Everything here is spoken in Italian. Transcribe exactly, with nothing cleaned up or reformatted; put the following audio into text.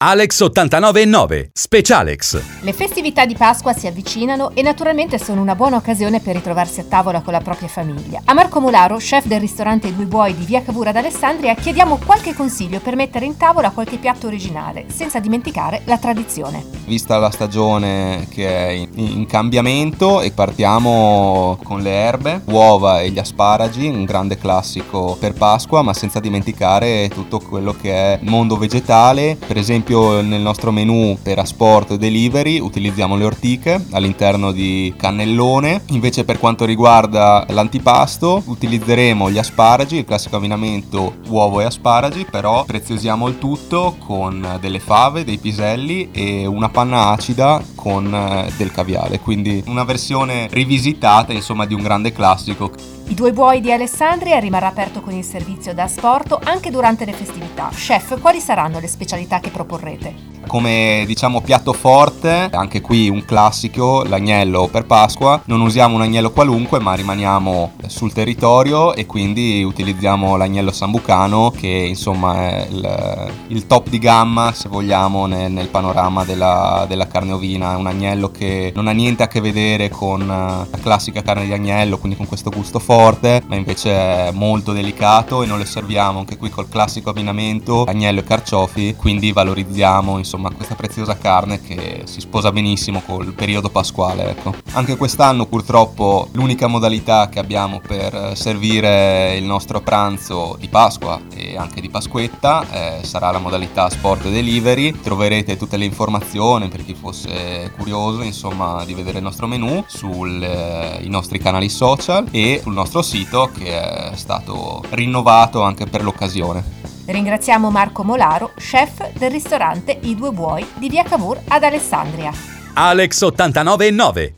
Alex ottantanove e nove, Specialex. Le festività di Pasqua si avvicinano e naturalmente sono una buona occasione per ritrovarsi a tavola con la propria famiglia. A Marco Molaro, chef del ristorante I Due Buoi di Via Cavour ad Alessandria, chiediamo qualche consiglio per mettere in tavola qualche piatto originale, senza dimenticare la tradizione. Vista la stagione che è in, in cambiamento, e partiamo con le erbe, uova e gli asparagi, un grande classico per Pasqua, ma senza dimenticare tutto quello che è mondo vegetale. Per esempio nel nostro menù per asporto e delivery utilizziamo le ortiche all'interno di cannellone. Invece per quanto riguarda l'antipasto utilizzeremo gli asparagi, il classico abbinamento uovo e asparagi, però preziosiamo il tutto con delle fave, dei piselli e una panna acida con del caviale, quindi una versione rivisitata insomma di un grande classico. I Due Buoi di Alessandria rimarrà aperto con il servizio da asporto anche durante le festività. Chef, quali saranno le specialità che proporrete? Come diciamo piatto forte, anche qui un classico, l'agnello per Pasqua. Non usiamo un agnello qualunque, ma rimaniamo sul territorio e quindi utilizziamo l'agnello sambucano, che insomma è il, il top di gamma, se vogliamo, nel, nel panorama della, della carne ovina. È un agnello che non ha niente a che vedere con la classica carne di agnello, quindi con questo gusto forte, ma invece è molto delicato e noi lo serviamo anche qui col classico abbinamento agnello e carciofi, quindi valorizziamo insomma questa preziosa carne che si sposa benissimo col periodo pasquale, ecco. Anche quest'anno purtroppo l'unica modalità che abbiamo per servire il nostro pranzo di Pasqua e anche di Pasquetta eh, sarà la modalità sport delivery. Troverete tutte le informazioni per chi fosse curioso insomma di vedere il nostro menù sui eh, nostri canali social e sul nostro sito, che è stato rinnovato anche per l'occasione. Ringraziamo Marco Molaro, chef del ristorante I Due Buoi di Via Cavour ad Alessandria. Alex ottantanove e nove.